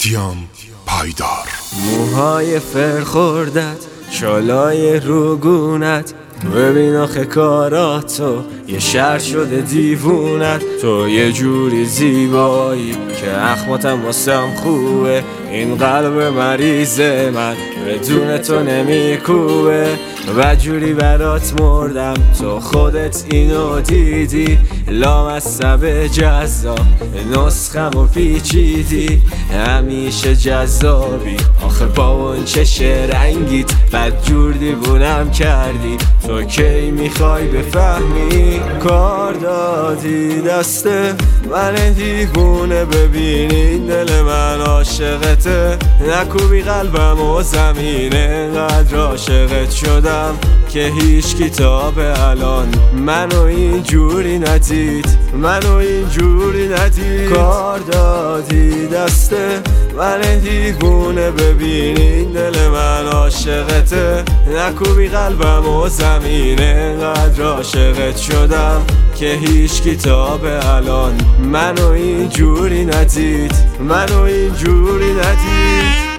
دیام پایدار. موهای فرخوردت، شالای روگونت، ببین آخه کاراتو یه شهر شده دیوونت. تو یه جوری زیبایی که اخماتم واسم خوبه، این قلب مریض من بدون تو نمیکوبه. و جوری برات مردم تو خودت اینو دیدی، لامصب جذاب نسخم و پیچیدی. همیشه جذابی آخه با اون چش رنگیت، بد جور دیوونم کردی. تو کی میخوای بفهمی؟ کار دادی دست من دیوونه، ببینی دل من عاشقته. نکوبی قلبم و زمینه، قدر عاشقت شدم که هیچ کتاب الان منو اینجوری ندید، منو اینجوری ندید. کار دادی دست من دیوونه، ببینی دل من عاشقته. نکوبی قلبم و زمینه، قدر عاشقت شدم که هیچ کتاب الان منو اینجوری ندید، منو اینجوری ندید.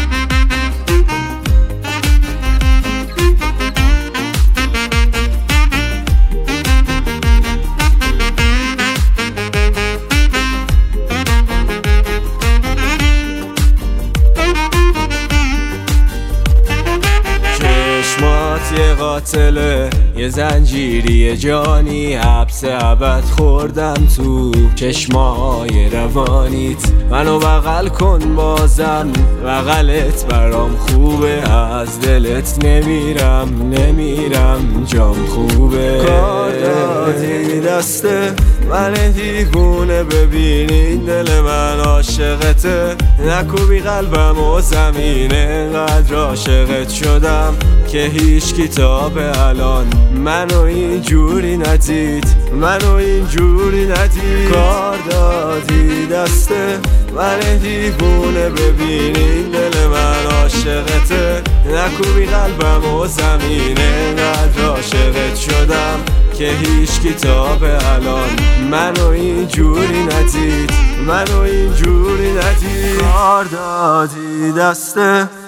یه قاتله، یه زنجیری جانی، حبس ابد خوردم تو چشمای روانیت. منو بغل کن بازم، بغلت برام خوبه، از دلت نمیرم جام خوبه. کار دادی دست من دیوونه، ببینی دل من عاشقته. نکوبی قلبم و زمینه، قدر عاشقت شدم که هیچ کتاب الان منو اینجوری ندید، منو اینجوری ندید. کار دادی دست من دیوونه، ببینی دل من عاشقته. نکوبی قلبم و زمینه، قدر عاشقت شدم که هیچ کتاب الان منو اینجوری ندید، منو اینجوری ندید. کار دادی دست